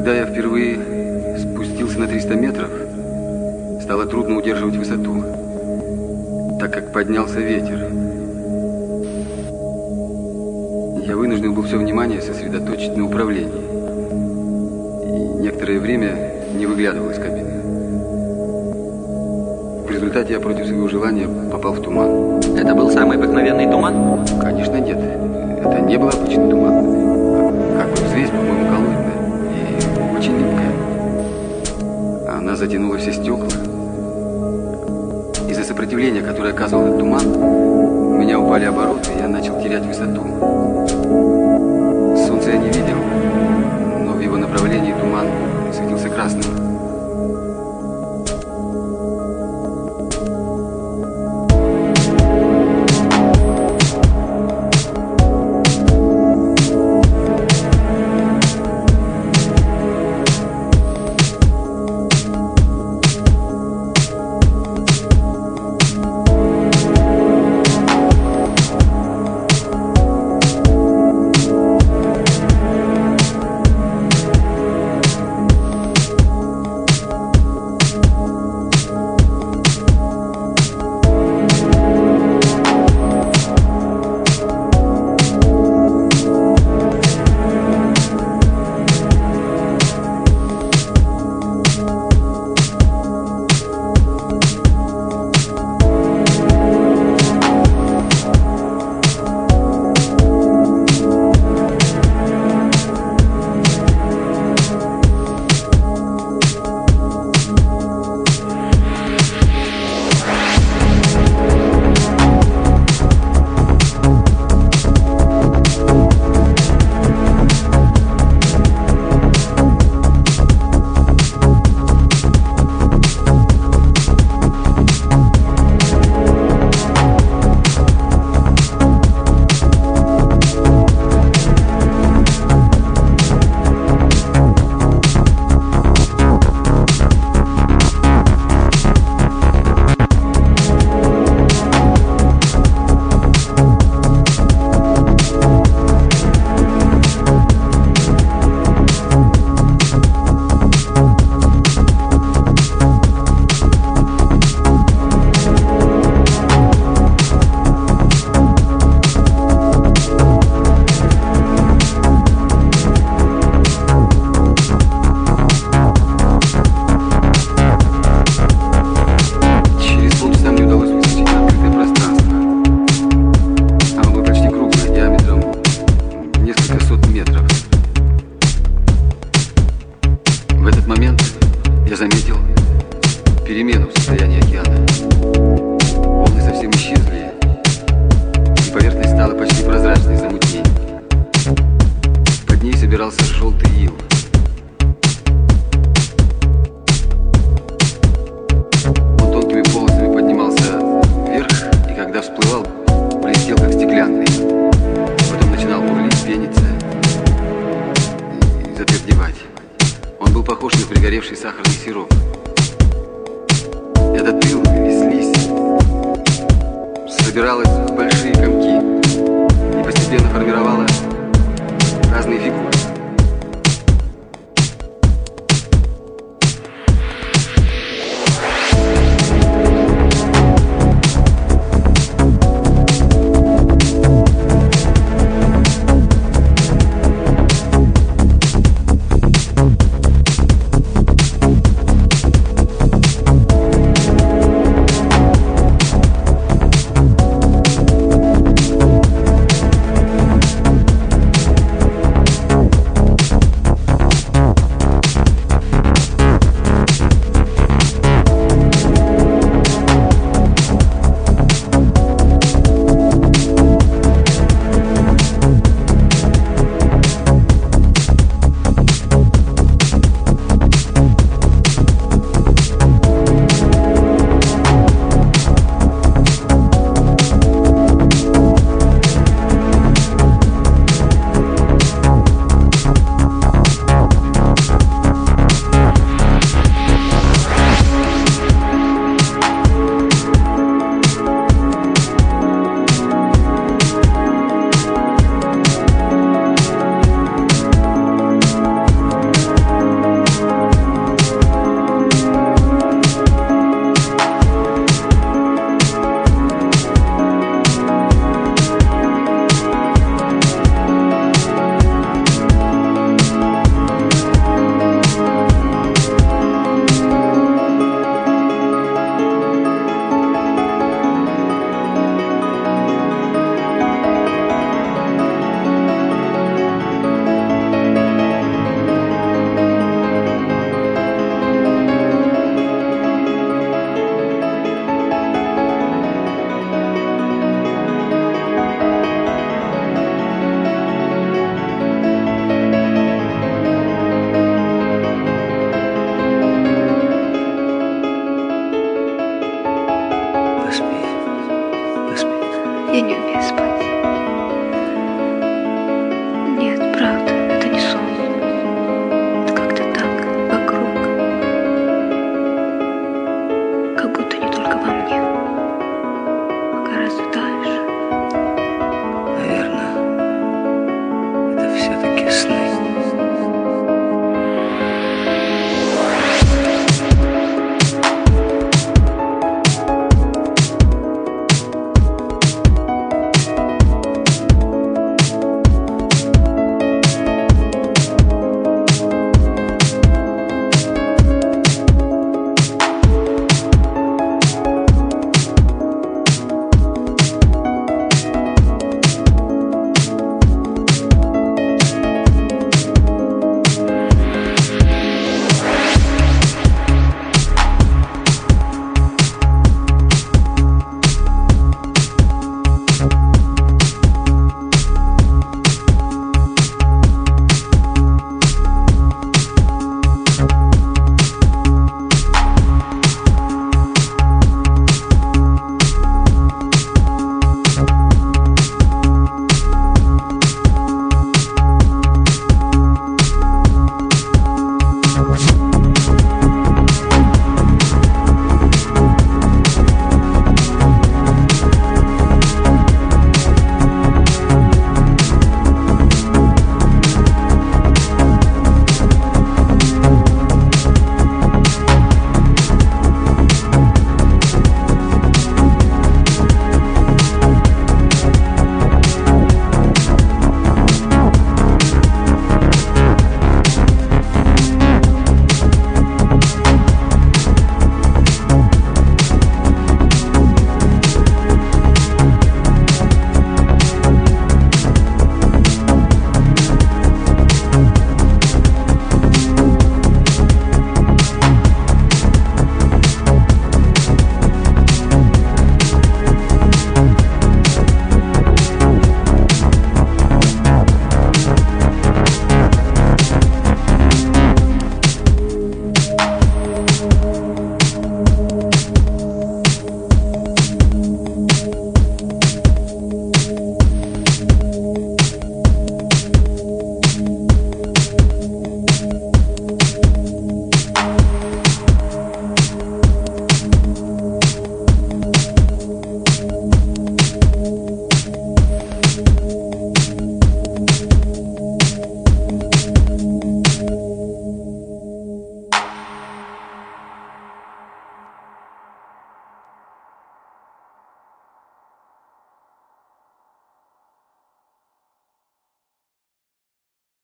Когда я впервые спустился на 300 метров, стало трудно удерживать высоту, так как поднялся ветер. Я вынужден был все внимание сосредоточить на управлении. И некоторое время не выглядывал из кабины. В результате я против своего желания попал в туман. Это был самый обыкновенный туман? Конечно, нет. Это не был обычный туман. Как бы взвесь, по-моему, коллоидная и очень липкая. Она затянула все стекла. Из-за сопротивления, которое оказывал этот туман, у меня упали обороты, и я начал терять высоту. Солнца я не видел, но в его направлении туман светился красным. Я не умею спать. Нет, правда, это не сон. Это как-то так, вокруг. Как будто не только во мне, а гораздо дальше.